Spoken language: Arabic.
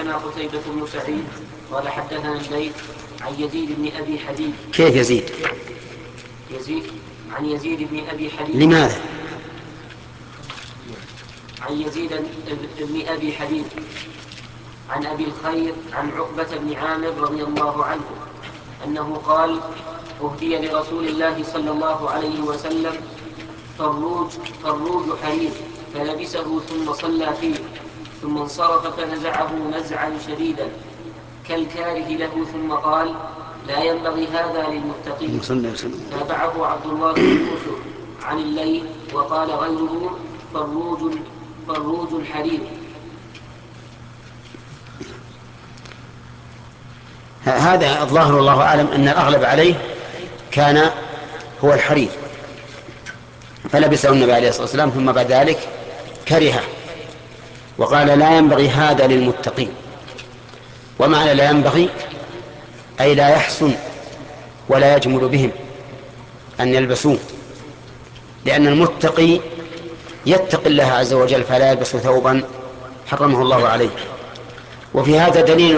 حدثنا قتيبة بن سعيد قال حدثنا الليث عن يزيد بن أبي حبيب. كيف يزيد؟ عن يزيد بن أبي حبيب. لماذا؟ عن يزيد بن أبي حبيب عن أبي الخير عن عقبة بن عامر رضي الله عنه أنه قال: أهدي لرسول الله صلى الله عليه وسلم فروج حرير فلبسه ثم صلى فيه، ثم انصرف فنزعه نزعا شديدا كالكاره له، ثم قال: لا ينبغي هذا للمتقين. تابعه عبد الله بن يوسف عن الليث وقال غيره: فروج الحرير. هذا الظاهر والله أعلم أن الأغلب عليه كان هو الحرير، فلبسه النبي عليه الصلاة والسلام ثم بعد ذلك كرهه وقال: لا ينبغي هذا للمتقين. ومعنى لا ينبغي أي لا يحسن ولا يجمل بهم أن يلبسوه، لأن المتقي يتقي الله عز وجل فلا يلبس ثوبا حرمه الله عليه. وفي هذا دليل